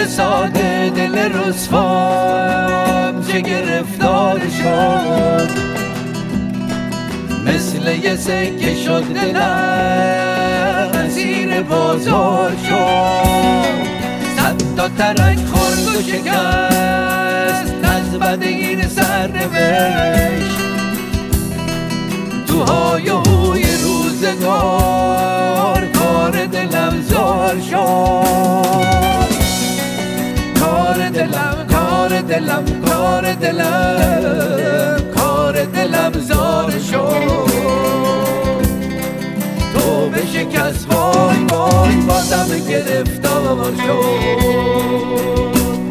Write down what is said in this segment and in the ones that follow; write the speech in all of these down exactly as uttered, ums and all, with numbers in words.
ساده دل رسوام چه گرفتار شد، مثل یه سکه شد دلم اسیر بازار شد. صد تا ترک خورد و شکست از بد این سرنوشت، تو های و هوی روزگار کار دلم زار شد. کار دلم کار دلم کار دلم کار دلم زار شد. تو به شکست وای وای بازم گرفتار شد.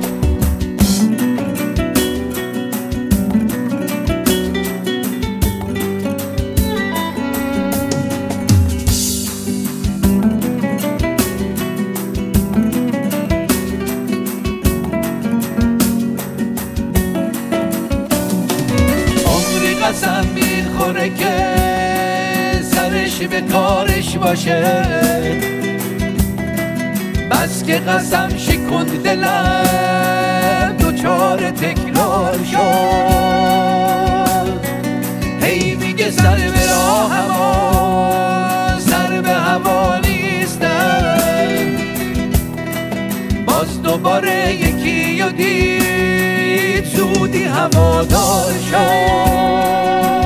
قسم میخوره که سرش به کارش باشه، بس که قسم شکند دلم دوچار تکرار شد. هی میگه سر به راه هوا سر به هوا نیستم، باز دوباره یکی و دید زودی هوادار شد.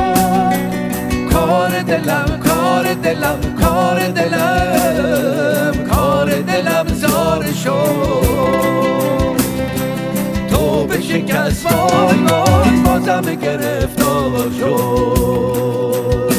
کار دلم کار دلم کار دلم کار دلم زار شد. تو به شکست وای وای بازم گرفتار شد.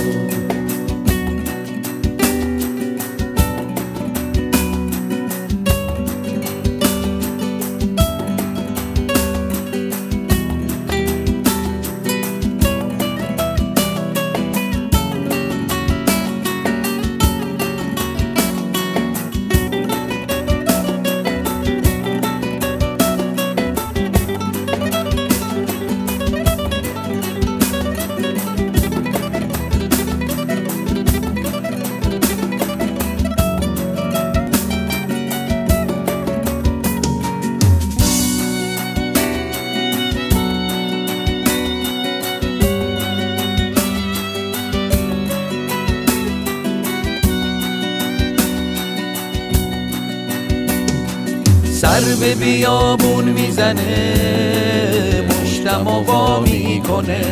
سر به بیابون میزنه مشتم و وا میکنه،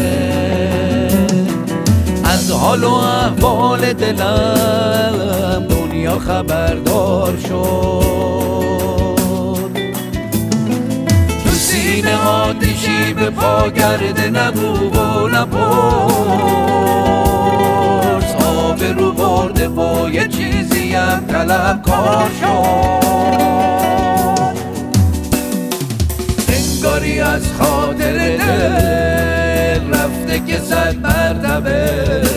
از حال و احوال دلم دنیا خبردار شد. تو سینه آتشی به پا کرده نگو و نپرس، آب رو برده و یه چیزی هم طلب کار شد. انگاری از خاطر دل رفته که صد مرتبه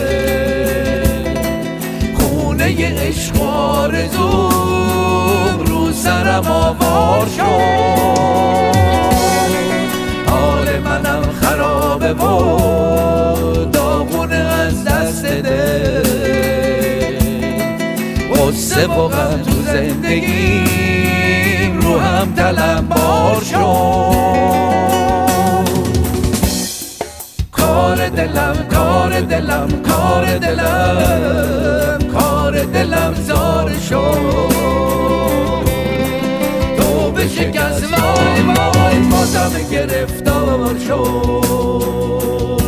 خونه ی عشق و آرزوم رو سرم آوار شد. حال منم خرابه و داغونه از دست دل، غصه و غم تو زندگیم رو هم تلمبار شد. کار دلم کار دلم کار دلم کار دلم زار شد. تو به شکست وای وای بازم گرفتار شد.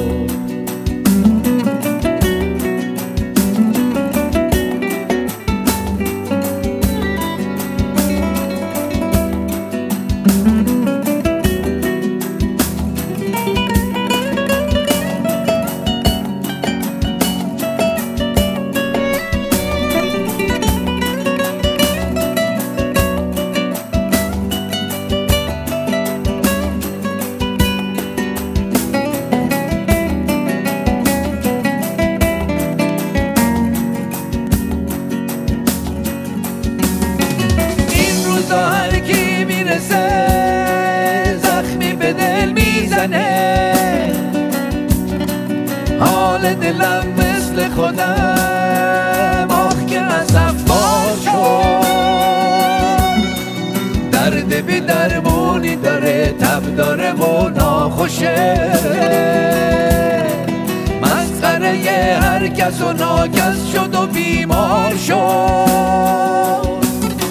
حال دلم مثل خودم آخ که از افکار شد. درد درد بی درمونی داره، تب داره و ناخوشه، مسخره هر کس و ناکس شد و بیمار شد.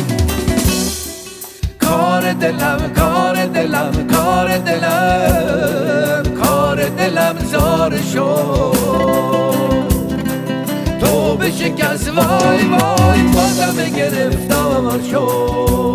کار دلم کار دلم کار دلم کار دلم زار شد، تو به شکست وای وای بازم گرفتار شد.